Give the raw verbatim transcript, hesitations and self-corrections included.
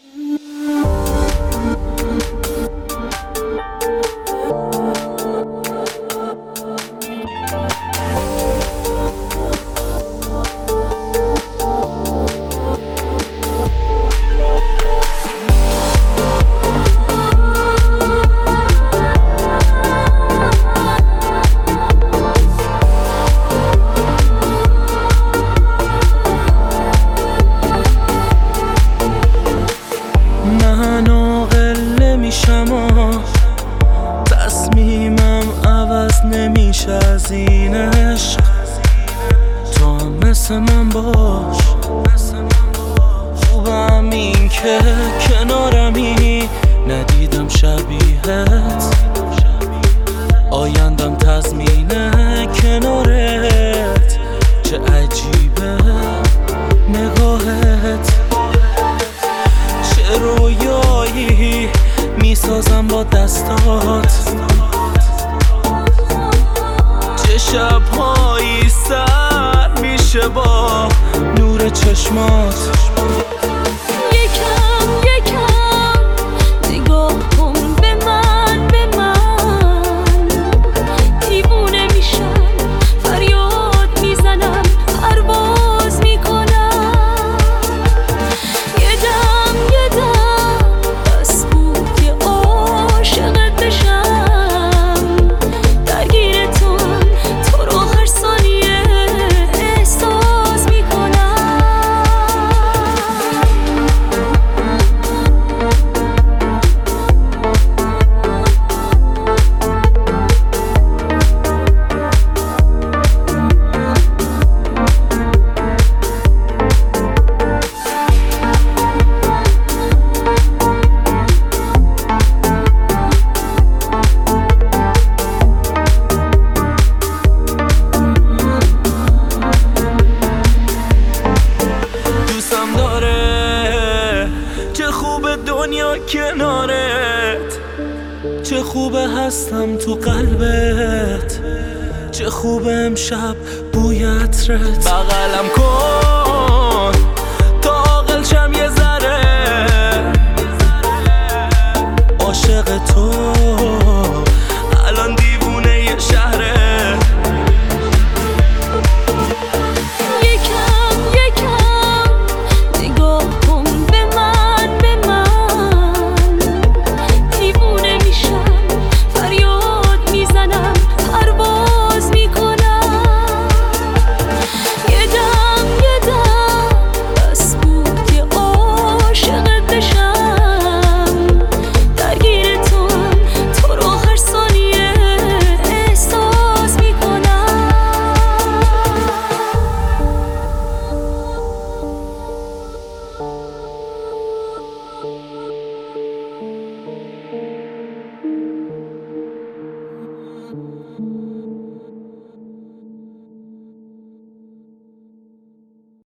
من عاقل نمیشم و تصمیمم عوض نمیشه از این عشق. تو هم مثل من باش، خوبم این که کنارمی، ندیدم شبیهت، آیندم تضمینه کنارت. چه عجیبه نگاهت، چه رویایی میسازم با دستات، چه شبهایی سر میشه با نور چشمات. یکم یکم نگاه کن به من، به من دیوونه میشم، فریاد میزنم، پرواز میکنم. یه دم یه دم بس بود که عاشقت بشم، درگیر تو تو رو هر ثانیه احساس میکنم. دوستم داره، چه خوب دنیا کنارت، چه خوبه هستم تو قلبت، چه خوبه امشب بوی عطرت. بغلم کن